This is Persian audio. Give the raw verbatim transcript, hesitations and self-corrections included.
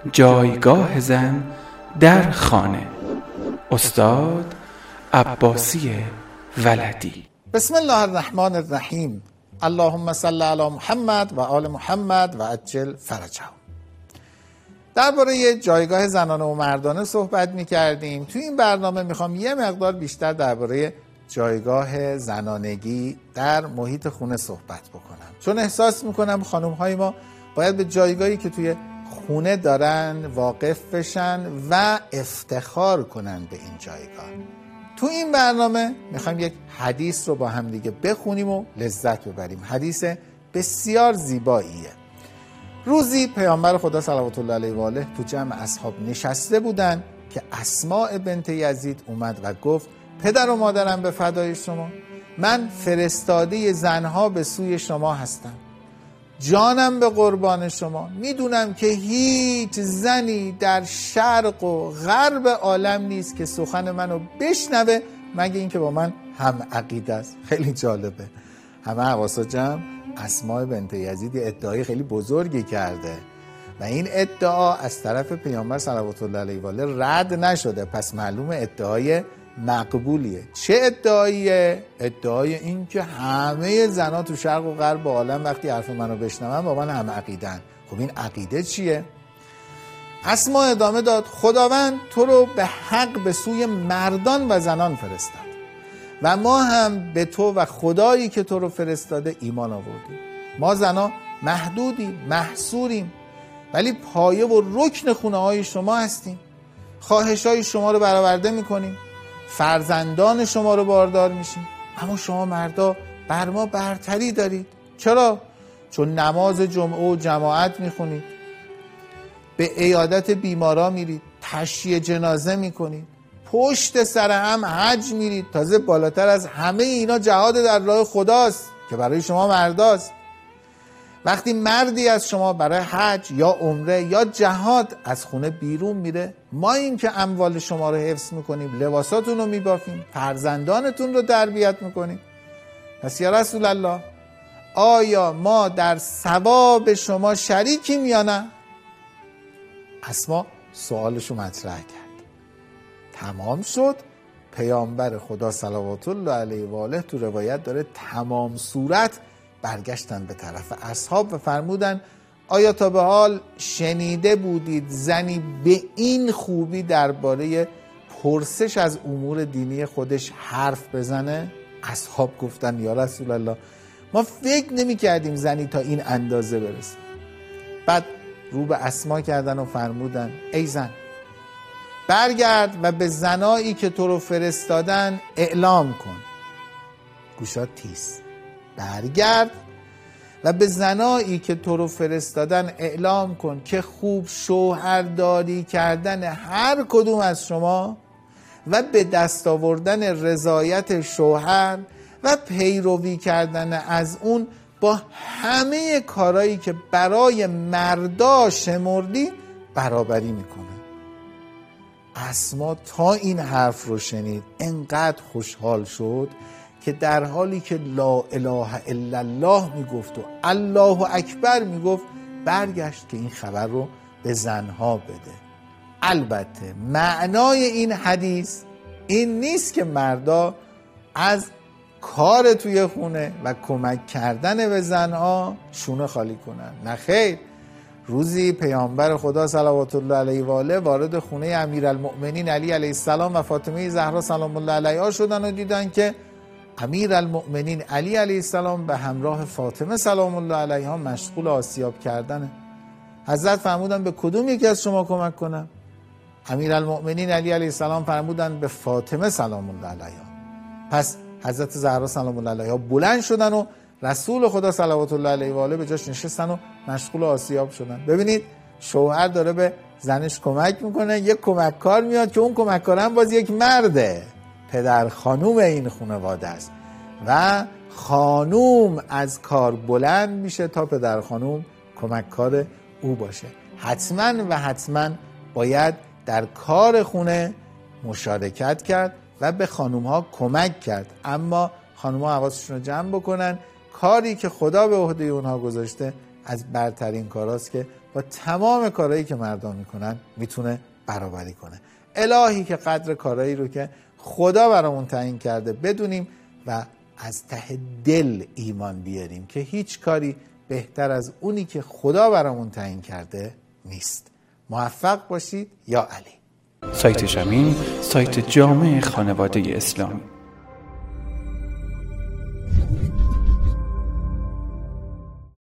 جایگاه زن در خانه. استاد عباسی ولدی. بسم الله الرحمن الرحیم. اللهم صل علی محمد و آل محمد و عجل فرجهم. درباره جایگاه زنانه و مردانه صحبت می‌کردیم. توی این برنامه میخوام یه مقدار بیشتر درباره جایگاه زنانگی در محیط خونه صحبت بکنم، چون احساس میکنم خانم‌های ما باید به جایگاهی که توی خونه دارن واقف بشن و افتخار کنن به این جایگاه. تو این برنامه میخوایم یک حدیث رو با هم دیگه بخونیم و لذت ببریم. حدیث بسیار زیباییه. روزی پیامبر خدا صلوات الله علیه و آله تو جمع اصحاب نشسته بودن که اسماء بنت یزید اومد و گفت پدر و مادرم به فدای شما، من فرستاده زنها به سوی شما هستم، جانم به قربان شما. میدونم که هیچ زنی در شرق و غرب عالم نیست که سخن منو بشنوه مگه اینکه با من هم عقیده است. خیلی جالبه. همه حواسا جمع، اسماء بنت یزید ادعای خیلی بزرگی کرده و این ادعا از طرف پیامبر صلوات الله علیه و آله رد نشده، پس معلومه ادعای مقبولیه. چه ادعاییه؟ ادعای این که همه زنها تو شرق و غرب عالم وقتی حرف منو بشنون با من هم عقیدن. خب این عقیده چیه؟ اسما ادامه داد خداوند تو رو به حق به سوی مردان و زنان فرستاد و ما هم به تو و خدایی که تو رو فرستاده ایمان آوردیم. ما زنها محدودیم، محصوریم، ولی پایه و رکن خونه های شما هستیم. خواهش های شما رو برآورده میکنیم، فرزندان شما رو باردار میشیم، اما شما مردا بر ما برتری دارید. چرا؟ چون نماز جمعه و جماعت میخونید، به عیادت بیمارا میرید، تشییع جنازه میکنید، پشت سر هم حج میرید. تازه بالاتر از همه اینا جهاد در راه خداست که برای شما مرداست. وقتی مردی از شما برای حج یا عمره یا جهاد از خونه بیرون میره، ما این که اموال شما رو حفظ میکنیم، لباساتون رو میبافیم، فرزندانتون رو تربیت میکنیم. پس یا رسول الله، آیا ما در ثواب شما شریکیم یا نه؟ اسما سوالشو مطرح کرد. تمام شد. پیامبر خدا صلوات الله علیه و آله تو روایت داره تمام صورت برگشتن به طرف اصحاب و فرمودن آیا تا به حال شنیده بودید زنی به این خوبی درباره پرسش از امور دینی خودش حرف بزنه؟ اصحاب گفتن یا رسول الله ما فکر نمی کردیم زنی تا این اندازه برسه. بعد رو به اسما کردن و فرمودن ای زن، برگرد و به زنایی که تو رو فرستادن اعلام کن. گوشات تیز. برگرد و به زنایی که تو رو فرستادن اعلام کن که خوب شوهرداری کردن هر کدوم از شما و به دست آوردن رضایت شوهر و پیروی کردن از اون با همه کارهایی که برای مردا شمردی برابری میکنه. اسما تا این حرف رو شنید انقدر خوشحال شد که در حالی که لا اله الا الله میگفت و الله اکبر میگفت برگشت که این خبر رو به زنها بده. البته معنای این حدیث این نیست که مردا از کار توی خونه و کمک کردن به زنها شونه خالی کنن. نه خیر. روزی پیامبر خدا صلوات الله علیه و آله وارد خونه امیرالمؤمنین علی علیه السلام و فاطمه زهرا سلام الله علیها شدن و دیدن که امیرالمؤمنین علی علیه السلام به همراه فاطمه سلام الله علیها مشغول آسیاب کردنه. حضرت فرمودن به کدوم یکی از شما کمک کنم؟ امیرالمؤمنین علی علیه السلام فرمودن به فاطمه سلام الله علیها. پس حضرت زهرا سلام الله علیها بلند شدن و رسول خدا صلوات الله علیه و آله به جاش نشستن و مشغول آسیاب شدن. ببینید شوهر داره به زنش کمک میکنه، یک کمک کار میاد که اون کمک کار هم باز یک مرده، پدر خانوم این خانواده است و خانوم از کار بلند میشه تا پدر خانوم کمک کار او باشه. حتما و حتما باید در کار خونه مشارکت کرد و به خانوم ها کمک کرد، اما خانوم ها حواسشون رو جمع بکنن. کاری که خدا به عهده اونها گذاشته از برترین کاراست که با تمام کارهایی که مردان میکنن میتونه برابری کنه. الهی که قدر کارهایی رو که خدا برامون تعیین کرده بدونیم و از ته دل ایمان بیاریم که هیچ کاری بهتر از اونی که خدا برامون تعیین کرده نیست. موفق باشید. یا علی. سایت شمین، سایت جامع خانواده اسلامی.